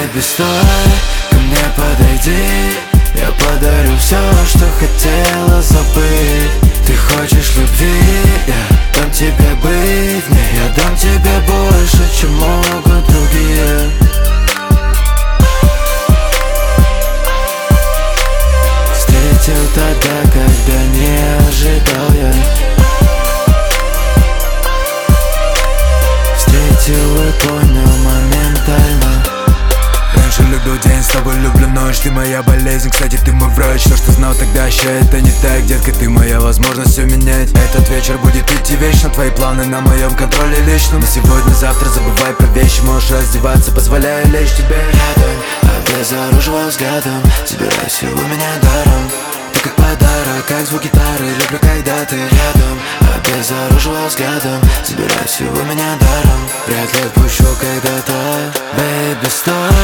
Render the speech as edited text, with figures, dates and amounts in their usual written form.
Baby, стой, ко мне подойди. Я подарю все, что хотела забыть. Ты хочешь любви, я дам тебе быть в ней. Я дам тебе больше, чем могут другие. Встретил тогда, когда не ожидал я. Встретил и понял моментально. Раньше любил день, с тобой люблю ночь. Ты моя болезнь, кстати, ты мой врач. То, что знал тогда, еще это не так. Детка, ты моя возможность все менять. Этот вечер будет идти вечно. Твои планы на моем контроле личном. На сегодня, завтра забывай про вещи. Можешь раздеваться, позволяя лечь тебе рядом. Обезоруживаю взглядом, забирайся у меня даром. Ты как подарок, как звук гитары. Люблю, когда ты рядом. Обезоруживаю взглядом, забирайся у меня даром. Вряд ли отпущу когда-то. Baby, стой,